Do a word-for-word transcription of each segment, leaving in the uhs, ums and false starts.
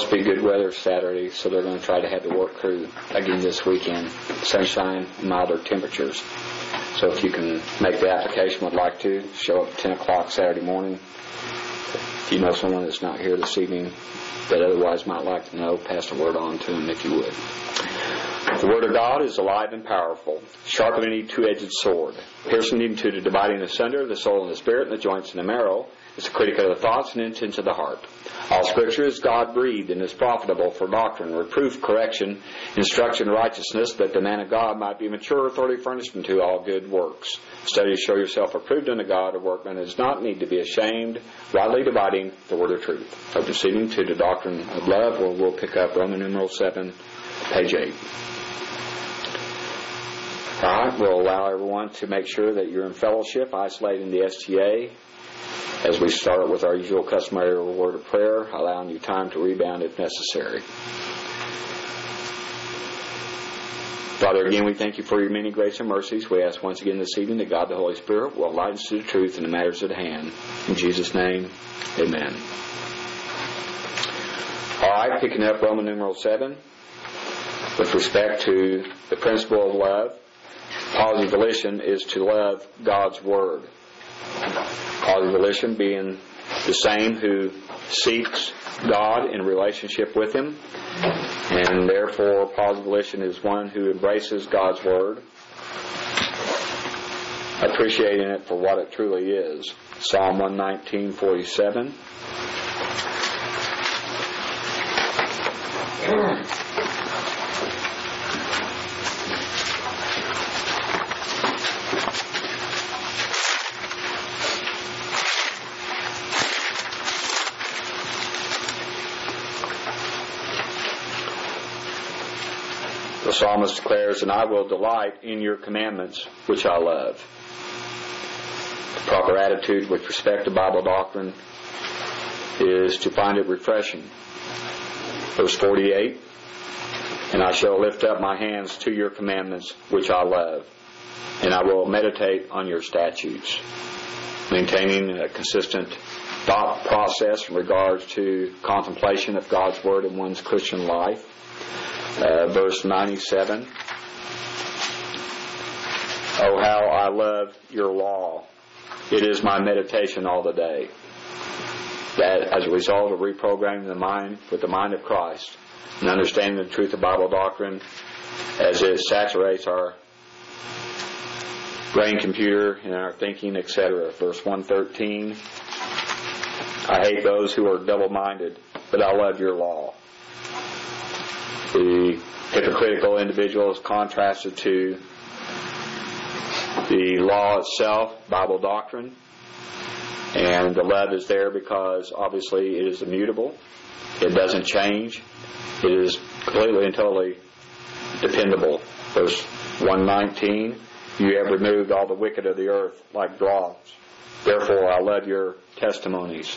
supposed to be good weather Saturday, so they're going to try to have the work crew again this weekend. Sunshine, milder temperatures. So if you can make the application, would like to, show up at ten o'clock Saturday morning. If you know someone that's not here this evening that otherwise might like to know, pass the word on to them if you would. The Word of God is alive and powerful, sharper than any two-edged sword, piercing into the dividing asunder the soul and the spirit and the joints and the marrow. It's a critic of the thoughts and intents of the heart. All Scripture is God-breathed and is profitable for doctrine, reproof, correction, instruction in righteousness, that the man of God might be mature, thoroughly furnished unto all good works. Study to show yourself approved unto God, a workman that does not need to be ashamed, rightly dividing the word of truth. So proceeding to the doctrine of love, where we'll pick up Roman numeral seven, page eight. All right, we'll allow everyone to make sure that you're in fellowship, isolating the S T A. As we start with our usual customary word of prayer, allowing you time to rebound if necessary. Father, again, we thank you for your many grace and mercies. We ask once again this evening that God the Holy Spirit will enlighten us to the truth in the matters at hand. In Jesus' name, amen. All right, picking up Roman numeral seven, with respect to the principle of love, positive volition is to love God's Word. Positive volition being the same who seeks God in relationship with Him, and therefore positive volition is one who embraces God's Word, appreciating it for what it truly is. Psalm one nineteen, forty-seven. The psalmist declares, "And I will delight in your commandments, which I love." The proper attitude with respect to Bible doctrine is to find it refreshing. Verse forty-eight, "And I shall lift up my hands to your commandments, which I love, and I will meditate on your statutes." Maintaining a consistent thought process in regards to contemplation of God's Word in one's Christian life. Uh, verse ninety-seven, "Oh, how I love your law. It is my meditation all the day." That as a result of reprogramming the mind with the mind of Christ and understanding the truth of Bible doctrine as it saturates our brain computer and our thinking, et cetera. Verse one thirteen, "I hate those who are double-minded, but I love your law." The hypocritical individual is contrasted to the law itself, Bible doctrine, and the love is there because obviously it is immutable. It doesn't change. It is completely and totally dependable. Verse one nineteen, "You have removed all the wicked of the earth like dross. Therefore I love your testimonies."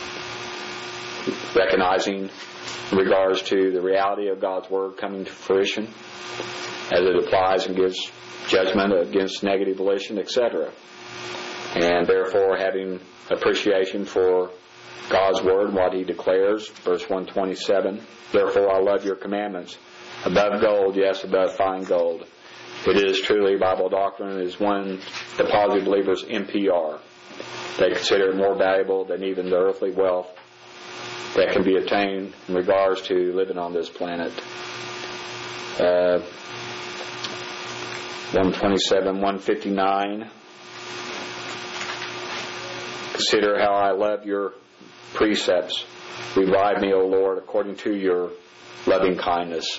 Recognizing in regards to the reality of God's Word coming to fruition as it applies and gives judgment against negative volition, et cetera. And therefore having appreciation for God's Word and what He declares. Verse one twenty-seven, "Therefore I love your commandments, above gold, yes, above fine gold." It is truly Bible doctrine is one the positive believers' M P R. They consider it more valuable than even the earthly wealth that can be attained in regards to living on this planet. Uh, one twenty-seven, one fifty-nine. "Consider how I love your precepts. Revive me, O Lord, according to your loving kindness."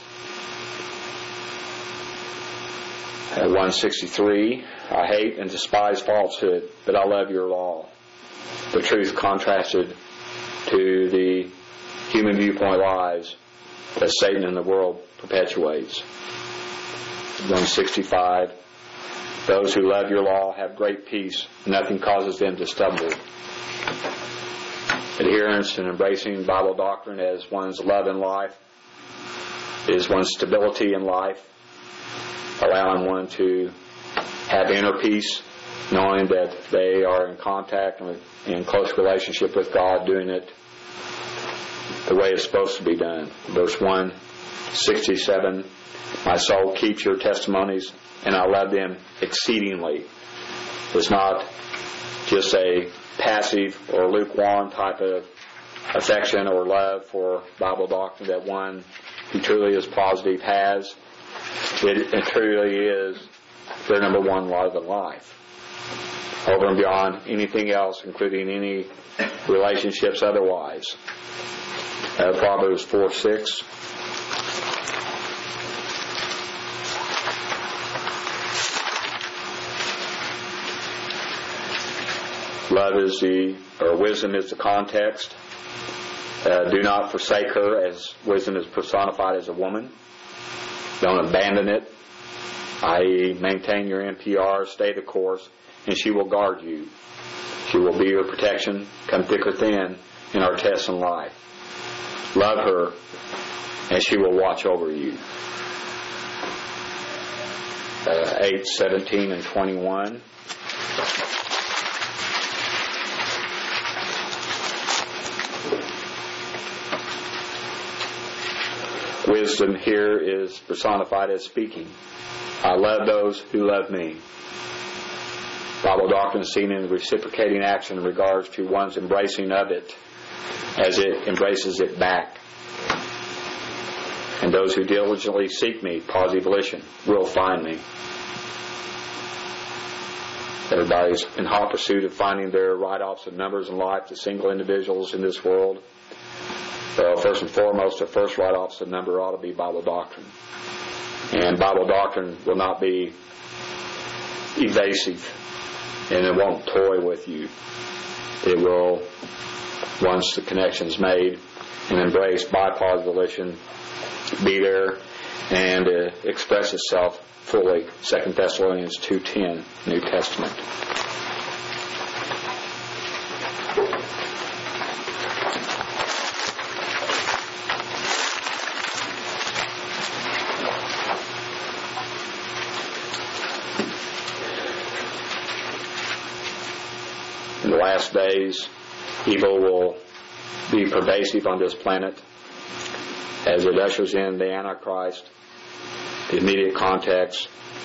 Uh, one sixty-three. "I hate and despise falsehood, but I love your law." The truth contrasted to the human viewpoint lies that Satan and the world perpetuates. one sixty-five, "Those who love your law have great peace. Nothing causes them to stumble." Adherence and embracing Bible doctrine as one's love in life is one's stability in life, allowing one to have inner peace, knowing that they are in contact and in close relationship with God, doing it the way it's supposed to be done. Verse one sixty-seven, my soul keeps your testimonies, and I love them exceedingly. It's not just a passive or lukewarm type of affection or love for Bible doctrine that one who truly is positive has. It, it truly is their number one love in life. Over and beyond anything else, including any relationships otherwise. Uh, Proverbs four six. Love is the, or wisdom is the context. Uh, do not forsake her, as wisdom is personified as a woman. Don't abandon it, that is maintain your N P R, stay the course, and she will guard you. She will be your protection, come thick or thin, in our tests in life. Love her, and she will watch over you. Uh, eight, seventeen, and twenty-one. Wisdom here is personified as speaking. I love those who love me. Bible doctrine is seen in reciprocating action in regards to one's embracing of it as it embraces it back. And those who diligently seek me, positive volition, will find me. Everybody's in hot pursuit of finding their right opposite numbers in life to single individuals in this world. Well, first and foremost, the first right opposite number ought to be Bible doctrine. And Bible doctrine will not be evasive, and it won't toy with you. It will, once the connection is made and embraced by positive volition, be there and uh, express itself fully. Second Thessalonians two ten, New Testament. In the last days, evil will be pervasive on this planet as it ushers in the Antichrist, the immediate context,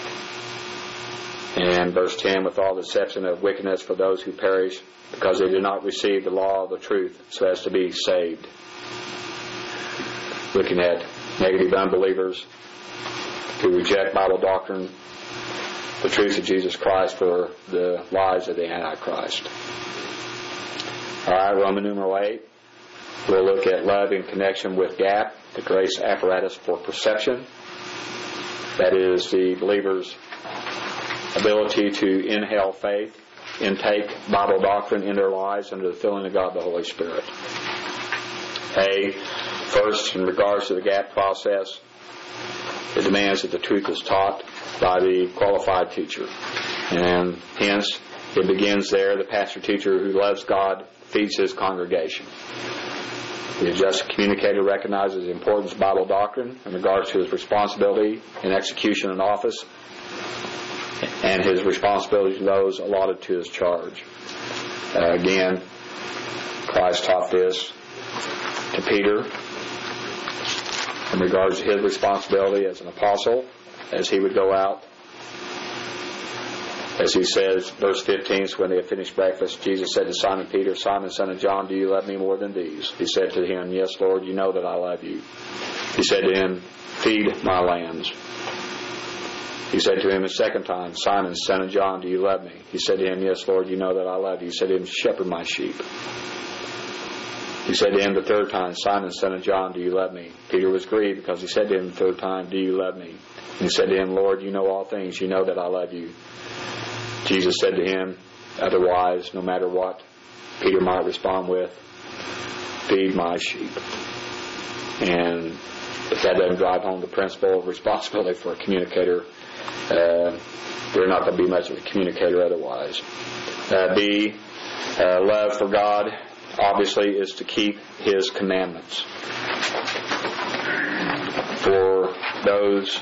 and verse ten, with all deception of wickedness for those who perish, because they did not receive the law of the truth so as to be saved. Looking at negative unbelievers who reject Bible doctrine, the truth of Jesus Christ for the lies of the Antichrist. All right, Roman numeral eight. We'll look at love in connection with GAP, the grace apparatus for perception. That is the believer's ability to inhale faith, intake Bible doctrine in their lives under the filling of God the Holy Spirit. A, first, in regards to the GAP process, it demands that the truth is taught by the qualified teacher. And hence, it begins there. The pastor teacher who loves God feeds his congregation. The just communicator recognizes the importance of Bible doctrine in regards to his responsibility in execution and office and his responsibility to those allotted to his charge. Uh, again, Christ taught this to Peter in regards to his responsibility as an apostle as he would go out. As he says, verse fifteen, so when they had finished breakfast, Jesus said to Simon Peter, Simon, son of John, do you love me more than these? He said to him, yes, Lord, you know that I love you. He said to him, feed my lambs. He said to him a second time, Simon, son of John, do you love me? He said to him, yes, Lord, you know that I love you. He said to him, shepherd my sheep. He said to him the third time, Simon, son of John, do you love me? Peter was grieved because he said to him the third time, do you love me? And he said to him, Lord, you know all things. You know that I love you. Jesus said to him, otherwise, no matter what Peter might respond with, feed my sheep. And if that doesn't drive home the principle of responsibility for a communicator, uh, they're not going to be much of a communicator otherwise. Uh, B, uh, love for God, obviously, is to keep His commandments. For those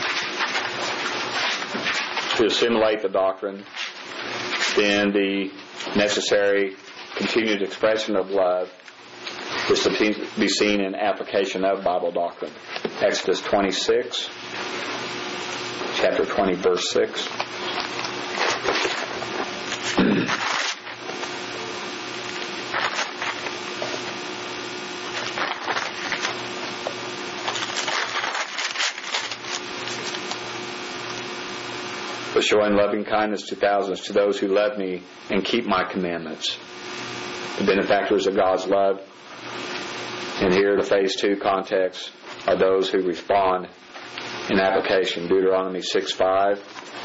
to assimilate the doctrine, then the necessary continued expression of love is to be seen in application of Bible doctrine. Exodus twenty-six, chapter twenty, verse six. But showing loving kindness to thousands, to those who love me and keep my commandments. The benefactors of God's love, and here the phase two context, are those who respond in application. Deuteronomy six five.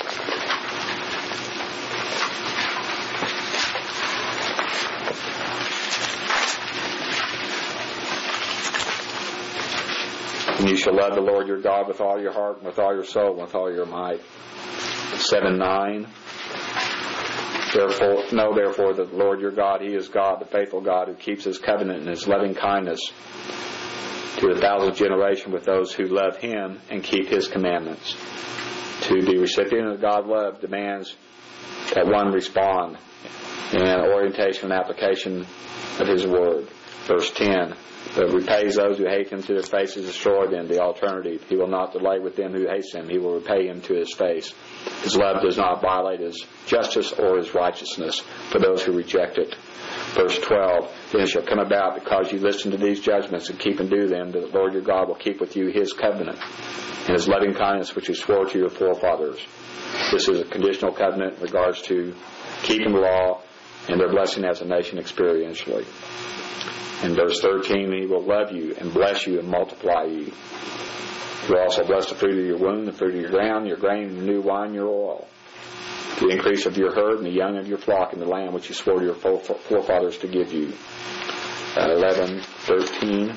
And you shall love the Lord your God with all your heart, and with all your soul, and with all your might. seven nine. Therefore, know therefore that the Lord your God, He is God, the faithful God, who keeps His covenant and His loving kindness to a thousand generations with those who love Him and keep His commandments. To be recipient of God's love demands that one respond in orientation and application of His word. Verse ten. But repays those who hate Him to their faces, destroy them. The alternative, He will not delay with them who hate Him. He will repay him to his face. His love does not violate His justice or His righteousness for those who reject it. Verse twelve, then it shall come about, because you listen to these judgments and keep and do them, that the Lord your God will keep with you His covenant and His loving kindness which He swore to your forefathers. This is a conditional covenant in regards to keeping the law and their blessing as a nation experientially. In verse thirteen, He will love you and bless you and multiply you. He will also bless the fruit of your womb, the fruit of your ground, your grain, and the new wine, your oil, the increase of your herd, and the young of your flock, and the land which He swore to your forefathers to give you. Uh, eleven thirteen.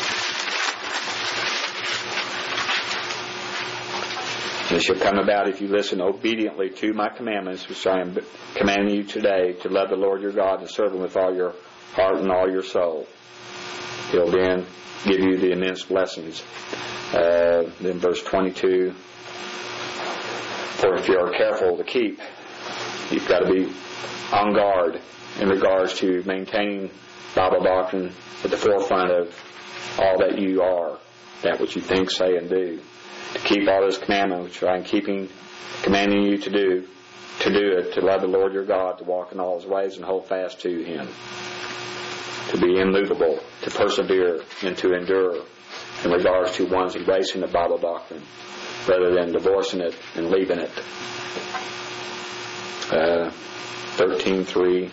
And it shall come about, if you listen obediently to my commandments, which I am commanding you today, to love the Lord your God and serve Him with all your heart and all your soul. He'll then give you the immense blessings. Uh, then verse twenty-two, for if you are careful to keep, you've got to be on guard in regards to maintaining Bible doctrine at the forefront of all that you are, that which you think, say, and do. To keep all His commandments, which I am keeping, commanding you to do, to do it, to love the Lord your God, to walk in all His ways and hold fast to Him. To be immovable, to persevere, and to endure in regards to one's embracing the Bible doctrine rather than divorcing it and leaving it. Uh, thirteen three.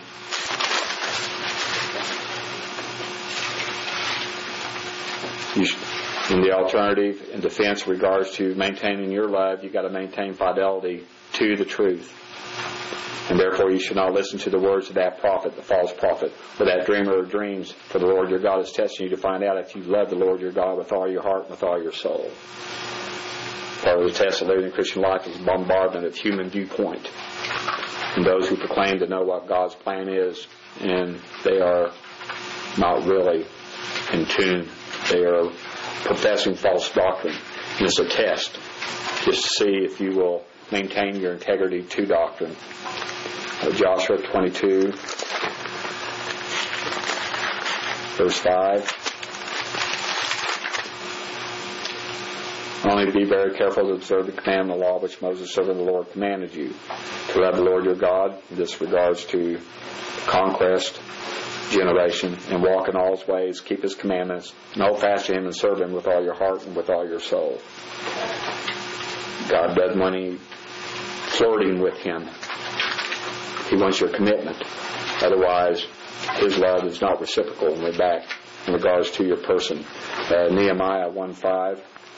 In the alternative, in defense in regards to maintaining your love, you've got to maintain fidelity to the truth. And therefore you should not listen to the words of that prophet, the false prophet, or that dreamer of dreams, for the Lord your God is testing you to find out if you love the Lord your God with all your heart and with all your soul. Part of the test of living the Christian life is bombardment of human viewpoint. And those who proclaim to know what God's plan is, and they are not really in tune. They are professing false doctrine. And it's a test just to see if you will maintain your integrity to doctrine. Uh, Joshua twenty-two, verse five. Only be very careful to observe the command and the law which Moses, servant of the Lord, commanded you, to love the Lord your God. This regards to conquest generation, and walk in all His ways, keep His commandments, and hold fast to Him and serve Him with all your heart and with all your soul. God doesn't want any flirting with Him. He wants your commitment. Otherwise, His love is not reciprocal, and we're back in regards to your person. Uh, Nehemiah one five.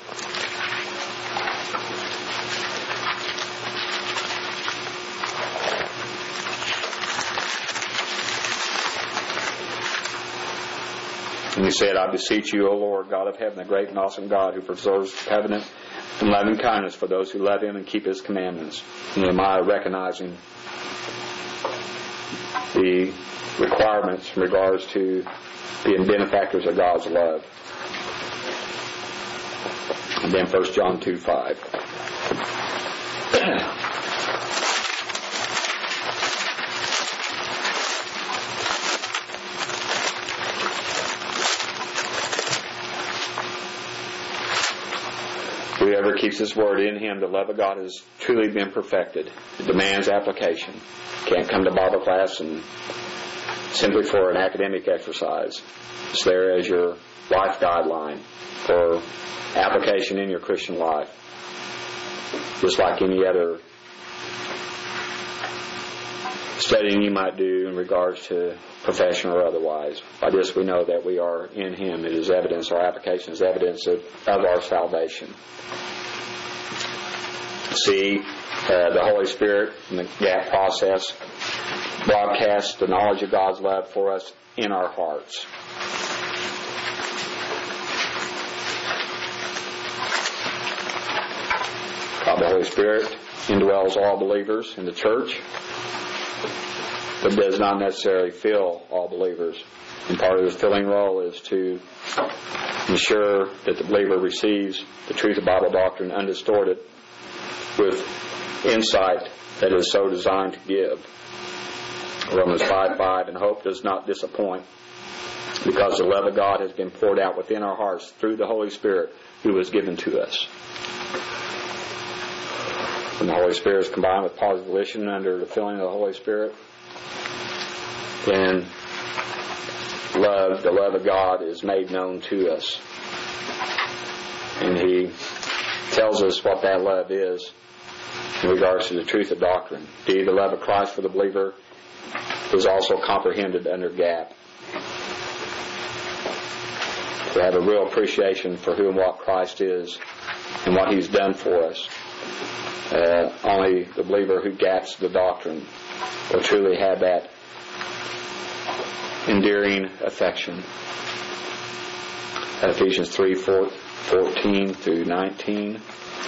And He said, I beseech you, O Lord, God of heaven, the great and awesome God, who preserves the covenant and loving kindness for those who love Him and keep His commandments. Nehemiah recognizing the requirements in regards to being benefactors of God's love. And then First John two five. Whoever keeps His word in him, the love of God has truly been perfected. It demands application. Can't come to Bible class and simply for an academic exercise. It's there as your life guideline for application in your Christian life. Just like any other studying you might do in regards to profession or otherwise. By this we know that we are in Him. It is evidence, our application is evidence of, of our salvation. See, uh, the Holy Spirit in the gap process broadcasts the knowledge of God's love for us in our hearts. God the Holy Spirit indwells all believers in the church, but does not necessarily fill all believers. And part of His filling role is to ensure that the believer receives the truth of Bible doctrine undistorted with insight that is so designed to give. Romans five five, and hope does not disappoint, because the love of God has been poured out within our hearts through the Holy Spirit who was given to us. When the Holy Spirit is combined with positive volition under the filling of the Holy Spirit, then love, the love of God, is made known to us. And He tells us what that love is in regards to the truth of doctrine. Indeed, the love of Christ for the believer is also comprehended under gap. To have a real appreciation for who and what Christ is and what He's done for us. Uh, only the believer who gaps the doctrine will truly have that endearing affection. Ephesians three fourteen through nineteen.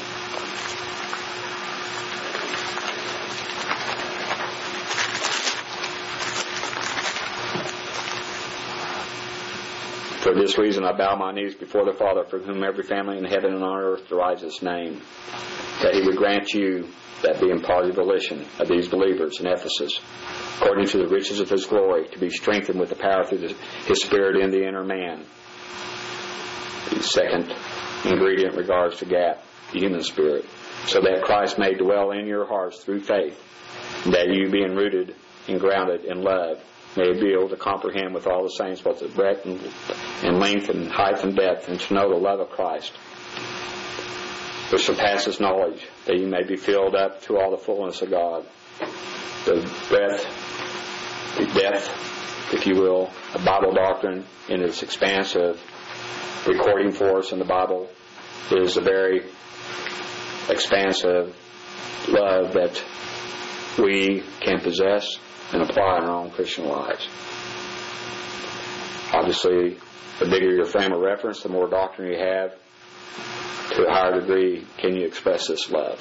For this reason I bow my knees before the Father, from whom every family in heaven and on earth derives its name, that He would grant you that being positive volition of these believers in Ephesus, according to the riches of His glory, to be strengthened with the power through the, His Spirit in the inner man. The second ingredient regards to gap, the human spirit, so that Christ may dwell in your hearts through faith, and that you, being rooted and grounded in love, may be able to comprehend with all the saints both the breadth and, and length and height and depth, and to know the love of Christ, which surpasses knowledge, that you may be filled up to all the fullness of God. The breadth, the depth, if you will, of Bible doctrine in its expansive recording for us in the Bible is a very expansive love that we can possess and apply in our own Christian lives. Obviously, the bigger your frame of reference, the more doctrine you have, to a higher degree can you express this love.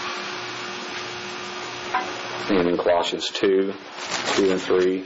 And in Colossians two, two and three,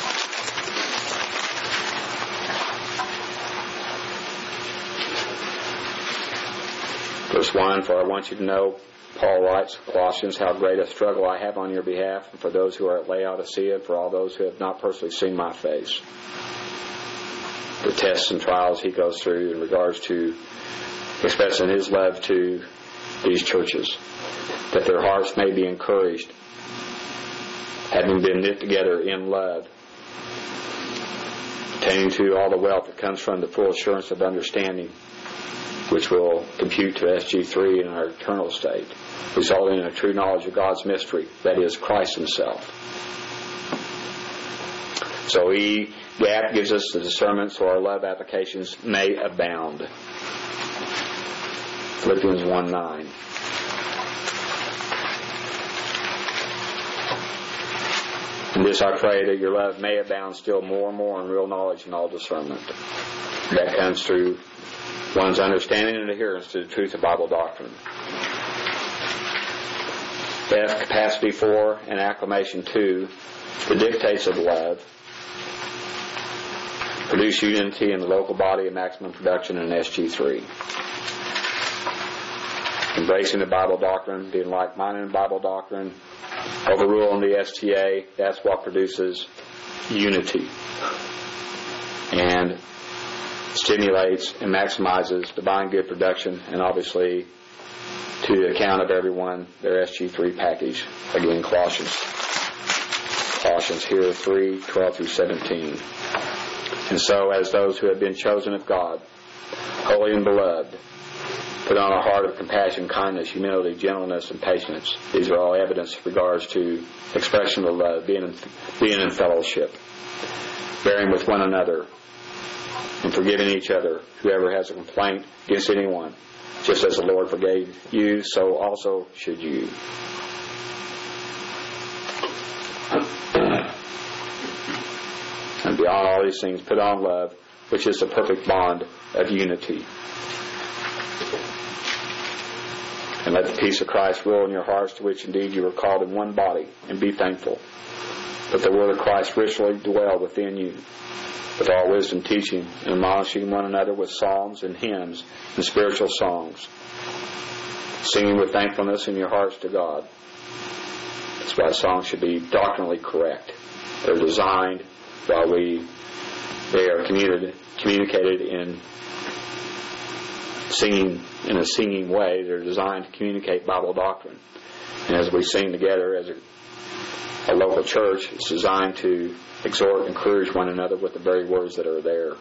verse one, for I want you to know, Paul writes, Colossians, how great a struggle I have on your behalf, and for those who are at Laodicea, and for all those who have not personally seen my face. The tests and trials he goes through in regards to expressing his love to these churches, that their hearts may be encouraged, having been knit together in love, attaining to all the wealth that comes from the full assurance of understanding, which will compute to S G three in our eternal state, resulting in a true knowledge of God's mystery, that is, Christ Himself. So he, Gap gives us the discernment so our love applications may abound. Philippians one nine. In this I pray, that your love may abound still more and more in real knowledge and all discernment. That comes through one's understanding and adherence to the truth of Bible doctrine. F, capacity for and acclamation to the dictates of love. Produce unity in the local body of maximum production in S G three. Embracing the Bible doctrine, being like-minded in Bible doctrine, overruling the S T A, that's what produces unity. And stimulates and maximizes divine good production, and obviously to the account of everyone, their S G three package. Again, Colossians. Colossians here, three, twelve through seventeen. And so, as those who have been chosen of God, holy and beloved, put on a heart of compassion, kindness, humility, gentleness, and patience. These are all evidence with regards to expression of love, being in, being in fellowship, bearing with one another, and forgiving each other. Whoever has a complaint against anyone, just as the Lord forgave you, so also should you. And beyond all these things, put on love, which is the perfect bond of unity. And let the peace of Christ rule in your hearts, to which indeed you are called in one body, and be thankful. Let the word of Christ richly dwell within you, with all wisdom teaching and admonishing one another with psalms and hymns and spiritual songs, singing with thankfulness in your hearts to God. That's why songs should be doctrinally correct. They're designed while we, they are communicated, communicated in singing, in a singing way. They're designed to communicate Bible doctrine. And as we sing together as a, a local church, it's designed to exhort and encourage one another with the very words that are there.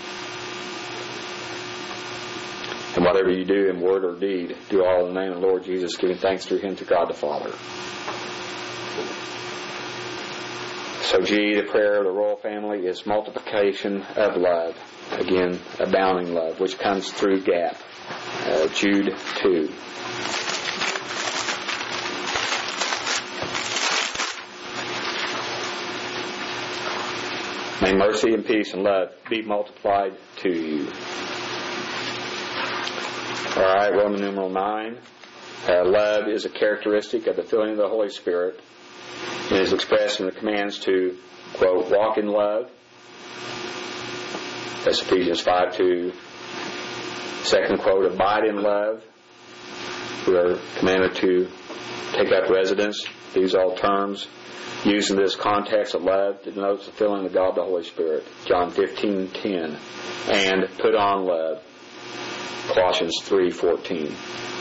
And whatever you do in word or deed, do all in the name of the Lord Jesus, giving thanks through Him to God the Father. So G, the prayer of the royal family, is multiplication of love. Again, abounding love, which comes through G A P. Uh, Jude two. May mercy and peace and love be multiplied to you. All right, Roman numeral nine. Uh, love is a characteristic of the filling of the Holy Spirit. It is expressed in the commands to, quote, walk in love. That's Ephesians five two. Second quote, abide in love. We are commanded to take up residence. These all terms used in this context of love denotes the filling of God the Holy Spirit. John fifteen ten. And put on love. Colossians three fourteen.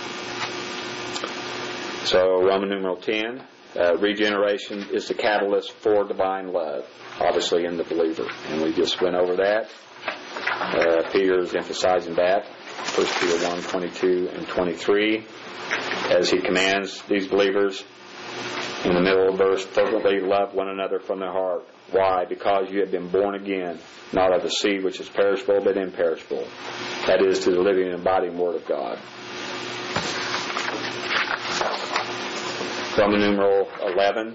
So Roman numeral ten. Uh, regeneration is the catalyst for divine love, obviously in the believer. And we just went over that. Uh, Peter is emphasizing that. First Peter one twenty-two and twenty-three. As he commands these believers in the middle of the verse, fervently love one another from their heart. Why? Because you have been born again, not of the seed which is perishable, but imperishable. That is, to the living and abiding Word of God. Roman numeral eleven.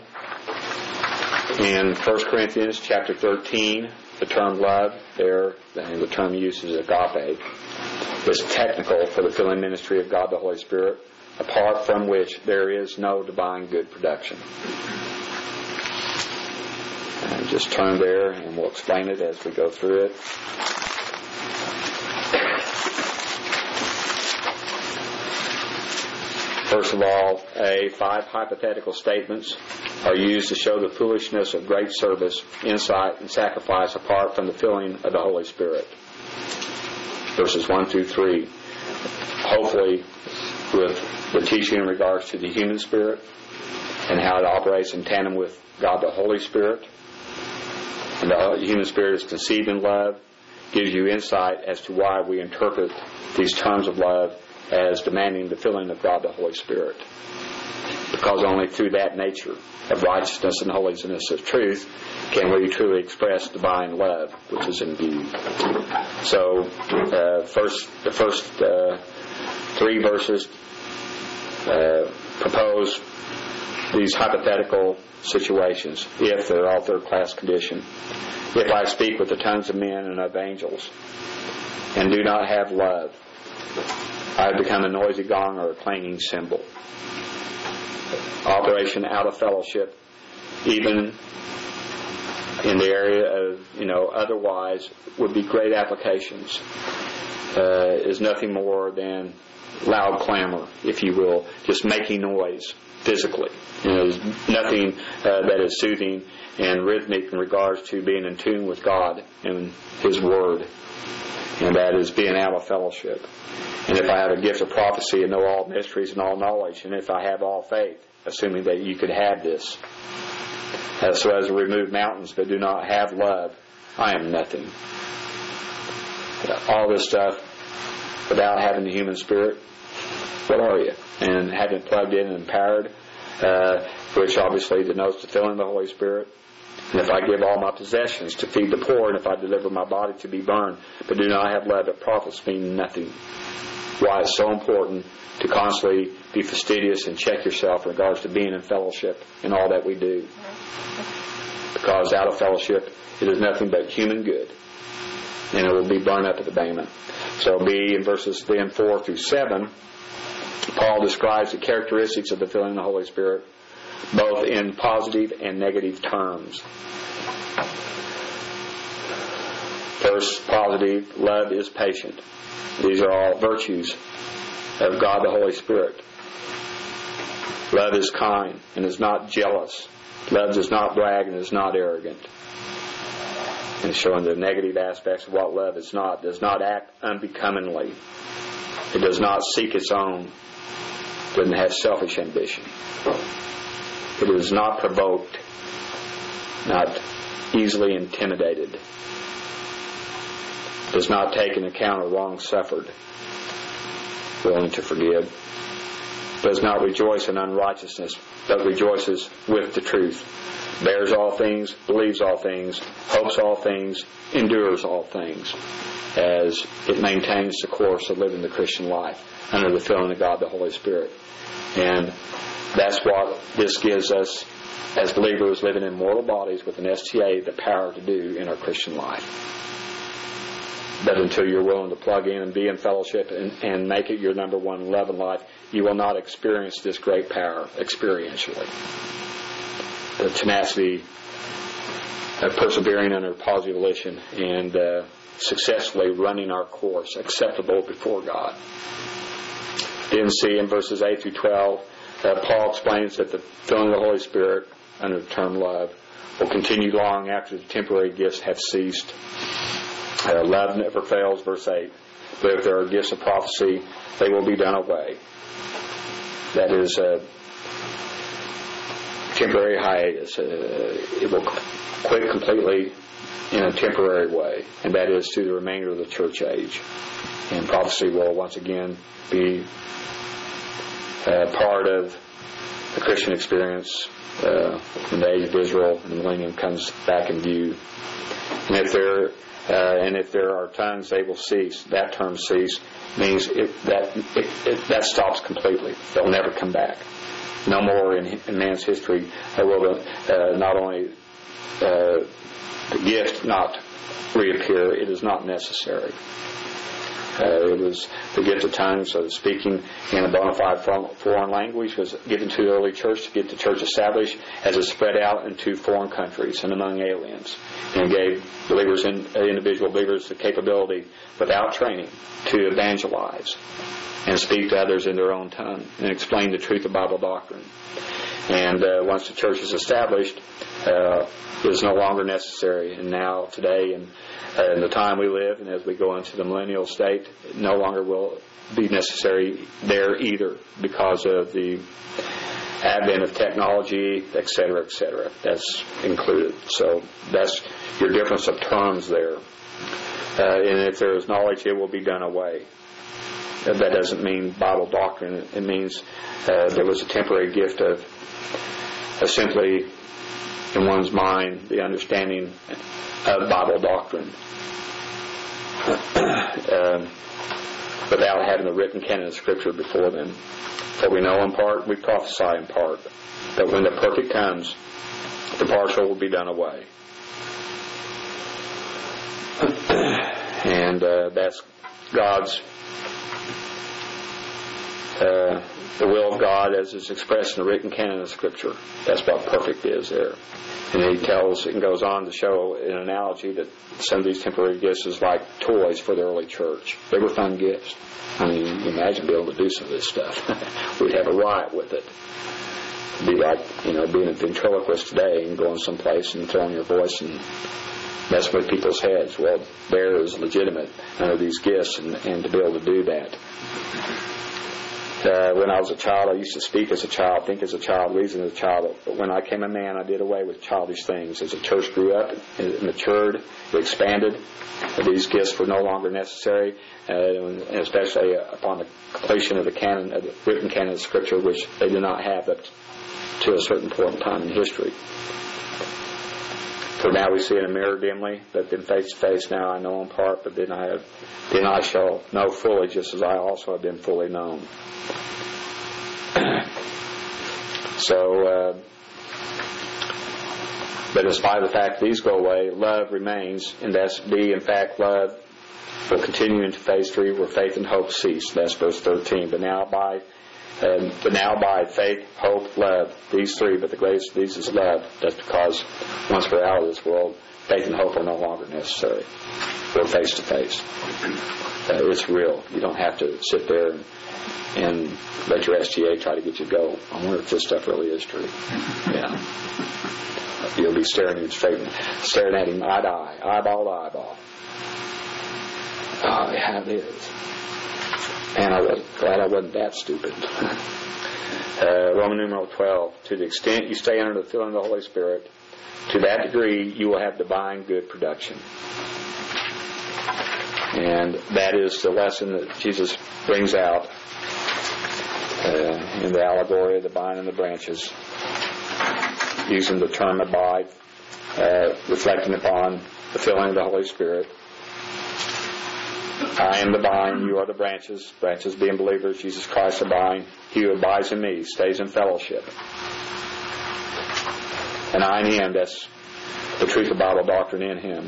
In First Corinthians chapter thirteen, the term love there, and the term used is agape, is technical for the filling ministry of God the Holy Spirit, apart from which there is no divine good production. And just turn there and we'll explain it as we go through it. First of all, A, five hypothetical statements are used to show the foolishness of great service, insight, and sacrifice apart from the filling of the Holy Spirit. Verses one through three. Hopefully, with the teaching in regards to the human spirit and how it operates in tandem with God the Holy Spirit. And the human spirit is conceived in love, gives you insight as to why we interpret these terms of love as demanding the filling of God the Holy Spirit. Because only through that nature of righteousness and holiness of truth can we truly express divine love, which is in view. So, uh, first, the first uh, three verses uh, propose these hypothetical situations, if they're all third-class condition. If I speak with the tongues of men and of angels, and do not have love, I have become a noisy gong or a clanging cymbal. Operation out of fellowship, even in the area of, you know, otherwise, would be great applications. Uh, is nothing more than loud clamor, if you will, just making noise physically. You know, there's nothing uh, that is soothing and rhythmic in regards to being in tune with God and His Word. and that is being out of fellowship. And if I have a gift of prophecy and know all mysteries and all knowledge, and if I have all faith, assuming that you could have this, uh, so as to remove mountains but do not have love, I am nothing. All this stuff, without having the human spirit, what are you? And having it plugged in and empowered, uh, which obviously denotes the filling of the Holy Spirit. And if I give all my possessions to feed the poor, and if I deliver my body to be burned, but do not have love, it profits me nothing. Why it's so important to constantly be fastidious and check yourself in regards to being in fellowship in all that we do. Because out of fellowship, it is nothing but human good, and it will be burned up at the payment. So be in verses then four through seven, Paul describes the characteristics of the filling of the Holy Spirit, both in positive and negative terms. First, positive, love is patient. These are all virtues of God the Holy Spirit. Love is kind and is not jealous. Love does not brag and is not arrogant. And showing the negative aspects of what love is not. It does not act unbecomingly. It does not seek its own. It doesn't have selfish ambition. It is not provoked, not easily intimidated. Does not take into account a wrong suffered, willing to forgive. Does not rejoice in unrighteousness, but rejoices with the truth. Bears all things, believes all things, hopes all things, endures all things, as it maintains the course of living the Christian life under the filling of God the Holy Spirit. And that's what this gives us as believers living in mortal bodies with an S T A the power to do in our Christian life. But until you're willing to plug in and be in fellowship and, and make it your number one love in life, you will not experience this great power experientially. The tenacity of persevering under positive volition and uh, successfully running our course acceptable before God. Then see in verses eight through twelve, uh, Paul explains that the filling of the Holy Spirit under the term love will continue long after the temporary gifts have ceased. Uh, love never fails, verse eight. But if there are gifts of prophecy, they will be done away. That is a temporary hiatus. Uh, it will quit completely in a temporary way, and that is through the remainder of the church age. And prophecy will once again be uh, part of the Christian experience uh, when the age of Israel and the millennium comes back in view. And if there Uh, and if there are tongues, they will cease. That term cease means it, that it, it, that stops completely. They'll never come back. No more in, in man's history will uh, not only uh, the gift not reappear, it is not necessary. Uh, it was the gift of tongues, so speaking in a bona fide foreign language was given to the early church to get the church established as it spread out into foreign countries and among aliens, and gave believers, in, individual believers, the capability without training to evangelize and speak to others in their own tongue and explain the truth of Bible doctrine. And uh, once the church is established, uh, it is no longer necessary. And now, today, and uh, in the time we live, and as we go into the millennial state, it no longer will be necessary there either, because of the advent of technology, et cetera, et cetera. That's included. So that's your difference of terms there. Uh, and if there is knowledge, it will be done away. Uh, that doesn't mean Bible doctrine. It means uh, there was a temporary gift of uh, simply in one's mind the understanding of Bible doctrine um, without having the written canon of Scripture before them. For we know in part, we prophesy in part. But when the perfect comes, the partial will be done away. And uh, that's God's, uh, the will of God as is expressed in the written canon of Scripture. That's what perfect is there. And he tells and goes on to show an analogy that some of these temporary gifts is like toys for the early church. They were fun gifts. I mean, you imagine being able to do some of this stuff. We'd have a riot with it. It'd be like, you know, being a ventriloquist today and going someplace and throwing your voice and messing with people's heads. Well, there is legitimate under these gifts, and, and to be able to do that. Uh, when I was a child, I used to speak as a child, think as a child, reason as a child. But when I became a man, I did away with childish things. As the church grew up, it matured, it expanded. These gifts were no longer necessary, uh, and especially upon the completion of the canon, of the written canon of Scripture, which they did not have up to a certain point in time in history. For now we see in a mirror dimly, but then face to face now I know in part, but then I have, then I shall know fully, just as I also have been fully known. So, uh, but in spite of the fact these go away, love remains, and that's B, in fact, love will continue into phase three, where faith and hope cease. That's verse thirteen. But now by Um, but now by faith, hope, love, these three, but the greatest of these is love. That's because once we're out of this world, faith and hope are no longer necessary. We're face to face. Uh, it's real. You don't have to sit there and, and let your S G A try to get you to go. I wonder if this stuff really is true. Yeah. You'll be staring him straight, staring at him eye to eye, eyeball to eyeball. Oh, yeah, it is. And I was glad I wasn't that stupid. uh, Roman numeral twelve. To the extent you stay under the filling of the Holy Spirit, to that degree you will have divine good production. And that is the lesson that Jesus brings out uh, in the allegory of the vine and the branches, using the term abide, uh, reflecting upon the filling of the Holy Spirit. I am the vine, you are the branches, branches being believers, Jesus Christ the vine. He who abides in me stays in fellowship. And I in him, that's the truth of Bible doctrine in him.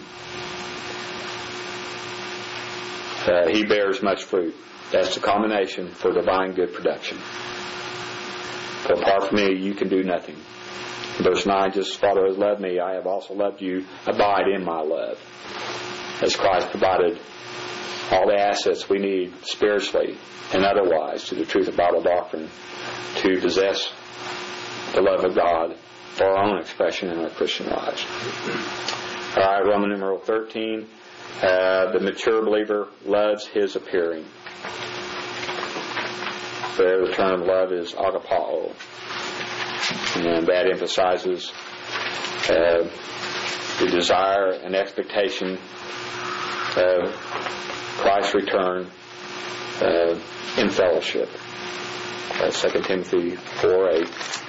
Uh, he bears much fruit. That's the combination for divine good production. For apart from me, you can do nothing. Verse nine, just as Father has loved me, I have also loved you. Abide in my love. As Christ provided all the assets we need spiritually and otherwise to the truth of Bible doctrine to possess the love of God for our own expression in our Christian lives. All right, Roman numeral thirteen. Uh, the mature believer loves his appearing. There, the term love is agapao, and that emphasizes uh, the desire and expectation of Christ's return uh, in fellowship. Uh, Second Timothy four eight.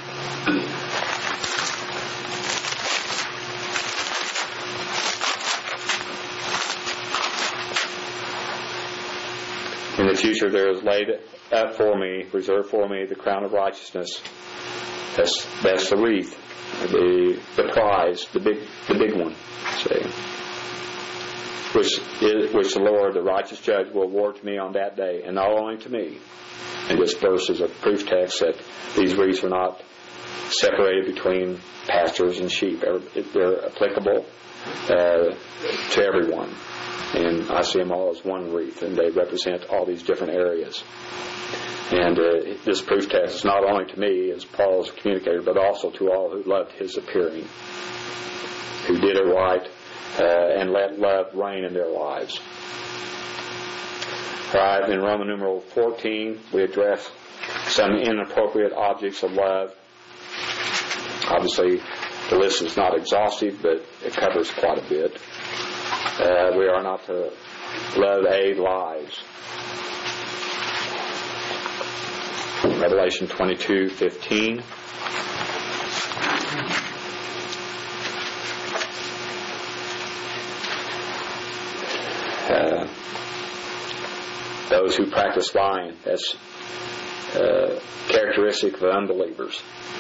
In the future there is laid up for me, reserved for me, the crown of righteousness. That's that's the wreath, the the prize, the big the big one. See. Which, is, which the Lord, the righteous judge, will award to me on that day, and not only to me. And this verse is a proof text that these wreaths are not separated between pastors and sheep. They're applicable uh, to everyone. And I see them all as one wreath, and they represent all these different areas. And uh, this proof text is not only to me, as Paul's communicator, but also to all who loved his appearing, who did it right, Uh, and let love reign in their lives. All right, in Roman numeral fourteen, we address some inappropriate objects of love. Obviously, the list is not exhaustive, but it covers quite a bit. Uh, we are not to love A, lies. Revelation twenty-two fifteen. Uh, those who practice lying, that's uh, characteristic of unbelievers.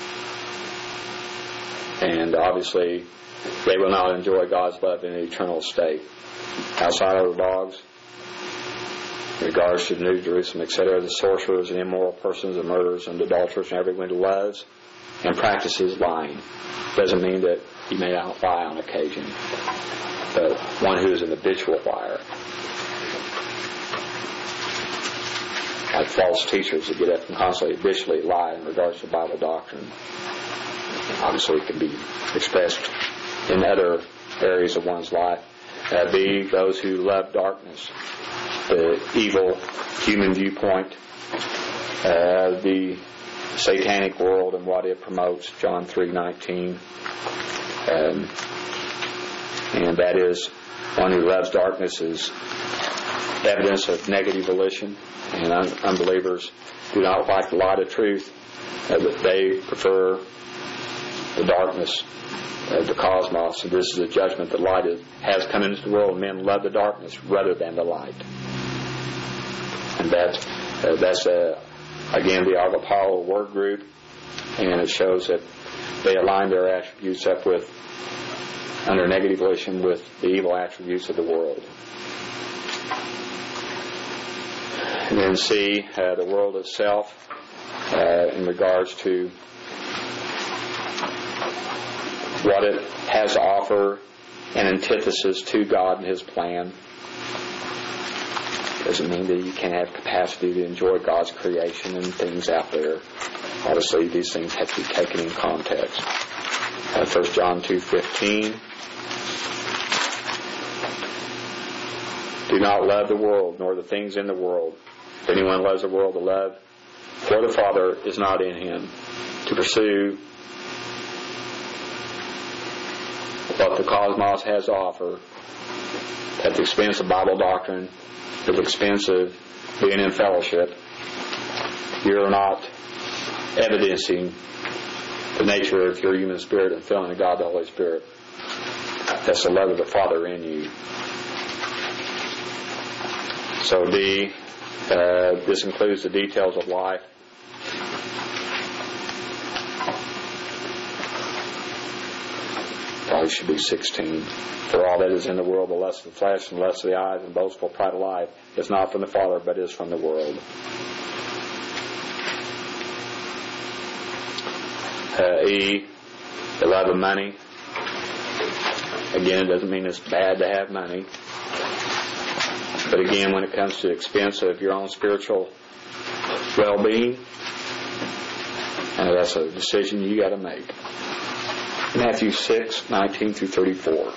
And obviously, they will not enjoy God's love in an eternal state. Outside of the dogs, in regards to the New Jerusalem, et cetera, the sorcerers and immoral persons and murderers and adulterers and everyone who loves and practices lying. Doesn't mean that he may not lie on occasion, but one who is an habitual liar. like false teachers that get up and constantly habitually lie in regards to Bible doctrine. Obviously, it can be expressed in other areas of one's life. Uh, B, those who love darkness, the evil human viewpoint, uh, the satanic world and what it promotes, John three nineteen. Um, and that is, one who loves darkness is evidence of negative volition, and un- unbelievers do not like the light of truth, uh, but they prefer the darkness of the cosmos. And this is a judgment that light is, has come into the world. Men love the darkness rather than the light. And that, uh, that's, uh, again, the Agapao word group, and it shows that they align their attributes up with, under negative volition, with the evil attributes of the world. And then C, uh, the world itself, uh, in regards to what it has to offer, an antithesis to God and His plan. Doesn't mean that you can't have capacity to enjoy God's creation and things out there. Obviously, these things have to be taken in context. Uh, First John two fifteen. Do not love the world, nor the things in the world. If anyone loves the world, the love for the Father is not in him. To pursue what the cosmos has to offer at the expense of Bible doctrine, at the expense of being in fellowship, you're not evidencing the nature of your human spirit and filling of God the Holy Spirit. That's the love of the Father in you. So D, uh, this includes the details of life. Probably should be sixteen. For all that is in the world, the lust of the flesh and the lust of the eyes and boastful pride of life is not from the Father, but is from the world. Uh, e, the love of money. Again, it doesn't mean it's bad to have money. But again, when it comes to the expense of your own spiritual well-being, uh, that's a decision you got to make. Matthew six nineteen through thirty-four.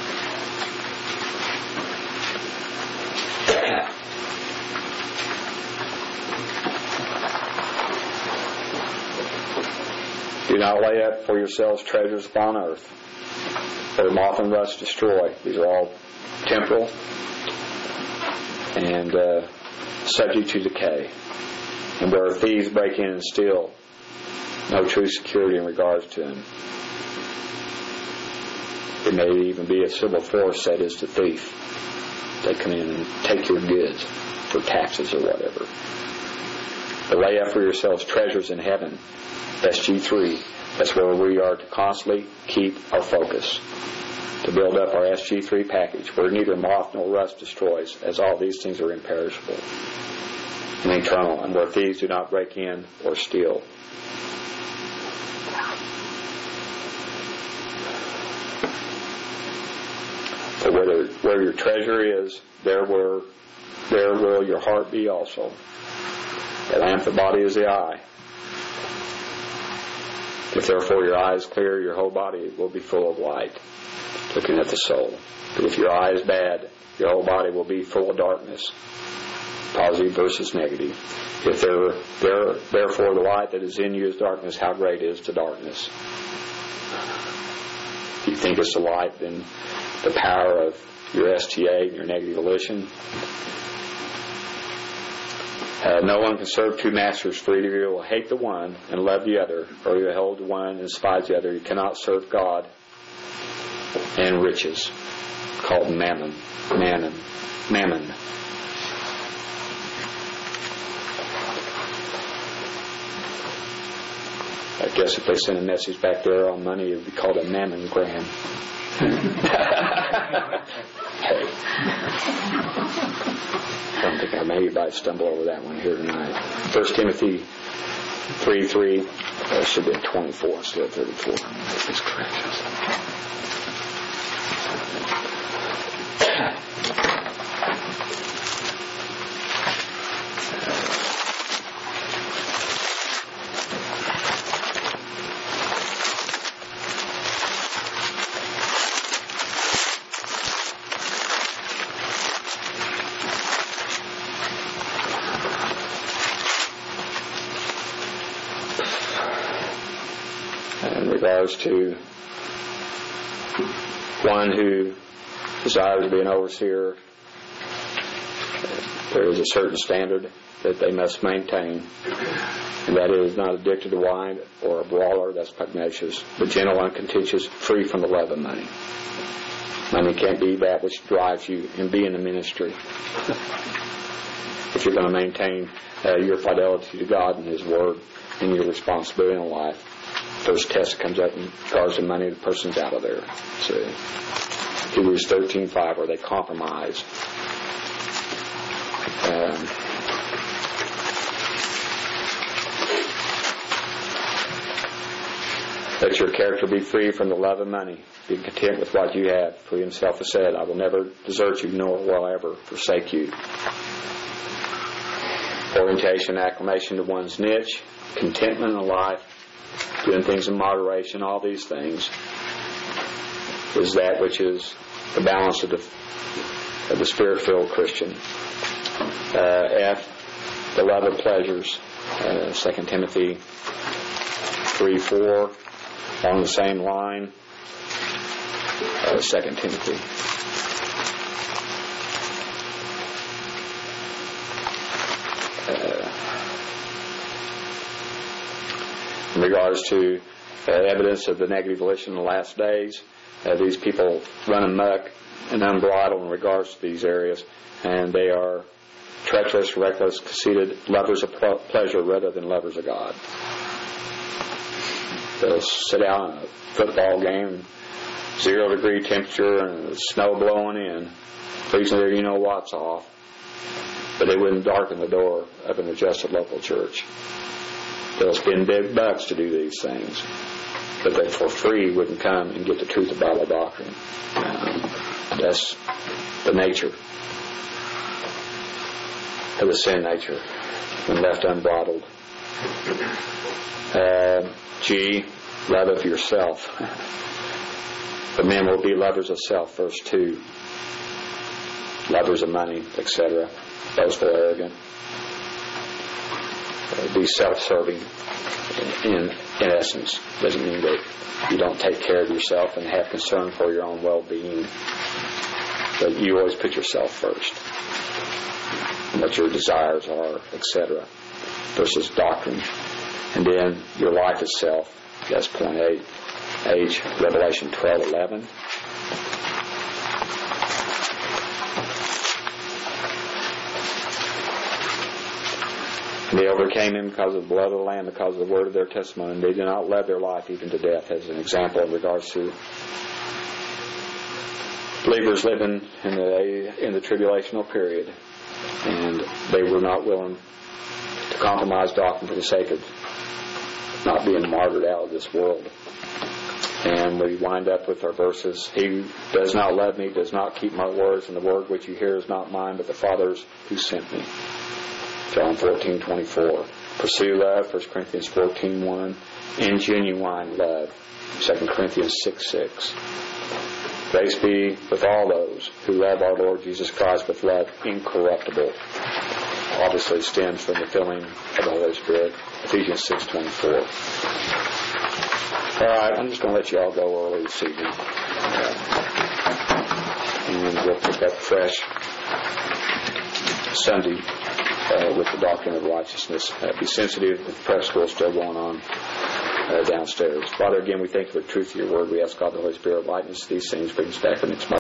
Do not lay up for yourselves treasures upon earth, where moth and rust destroy. These are all temporal and uh, subject to decay, and where thieves break in and steal. No true security in regards to them. It may even be a civil force that is the thief. They come in and take your goods for taxes or whatever. But lay up for yourselves treasures in heaven. S G three. That's where we are to constantly keep our focus. To build up our S G three package, where neither moth nor rust destroys, as all these things are imperishable and eternal, and where thieves do not break in or steal. So where, where your treasure is, there where there will your heart be also. The lamp of the body is the eye. If therefore your eye is clear, your whole body will be full of light, looking at the soul. But if your eye is bad, your whole body will be full of darkness, positive versus negative. If there, there, therefore the light that is in you is darkness, how great is the darkness? If you think it's the light, then the power of your S T A and your negative volition. Uh, no one can serve two masters, for either you will hate the one and love the other, or you will hold the one and despise the other. You cannot serve God and riches, called mammon. Mammon. Mammon. I guess if they send a message back there on money, it would be called a mammogram. Hey. I don't think I may might stumble over that one here tonight. First Timothy three three. That should be twenty-four instead of thirty-four. Goodness gracious. regards to one who desires to be an overseer, there is a certain standard that they must maintain, and that is not addicted to wine or a brawler, that's pugnacious, but gentle, uncontentious, free from the love of money. Money can't be that which drives you in being the ministry. If you're going to maintain uh, your fidelity to God and His Word and your responsibility in life, first test comes up in regards to money, the person's out of there. So, Hebrews thirteen five, where they compromise. Um, Let your character be free from the love of money. Be content with what you have. For He Himself has said, I will never desert you, nor will I ever forsake you. Orientation, acclamation to one's niche, contentment in life, doing things in moderation, all these things is that which is the balance of the, of the Spirit-filled Christian. Uh, F, the love of pleasures. Uh, Second Timothy three four. On the same line, uh, Second Timothy. Uh, in regards to uh, evidence of the negative volition in the last days, uh, these people run amok and unbridled in regards to these areas, and they are treacherous, reckless, conceited, lovers of ple- pleasure rather than lovers of God. They'll sit out in a football game, zero degree temperature and the snow blowing in, freezing their you-know-what's off, but they wouldn't darken the door of an adjusted local church. They'll spend big bucks to do these things, but they for free wouldn't come and get the truth of Bible doctrine. Um, that's the nature of the sin nature when left unbridled. Uh, G, love of yourself. But men will be lovers of self, verse two. Lovers of money, et cetera. Boastful, arrogant. Uh, be self-serving in, in essence. Doesn't mean that you don't take care of yourself and have concern for your own well-being. But you always put yourself first. And what your desires are, et cetera. Versus doctrine. And then your life itself, that's point eight. H, Revelation twelve eleven. They overcame him because of the blood of the Lamb, because of the word of their testimony. And they did not love their life even to death, as an example in regards to believers living in the, in the tribulational period. And they were not willing to compromise doctrine for the sake of not being martyred out of this world. And we wind up with our verses. He who does not love me does not keep my words, and the word which you hear is not mine, but the Father's who sent me. John fourteen twenty-four. Pursue love, First Corinthians fourteen one. In genuine love, Second Corinthians six six. Grace be with all those who love our Lord Jesus Christ with love incorruptible. Obviously stems from the filling of the Holy Spirit. Ephesians six twenty-four. All right, I'm just going to let you all go early this evening. Uh, and we'll pick up fresh Sunday uh, with the doctrine of righteousness. Uh, be sensitive if the prep school is still going on uh, downstairs. Father, again, we thank you for the truth of your word. We ask God the Holy Spirit lighten us to these things, bring us back the next month.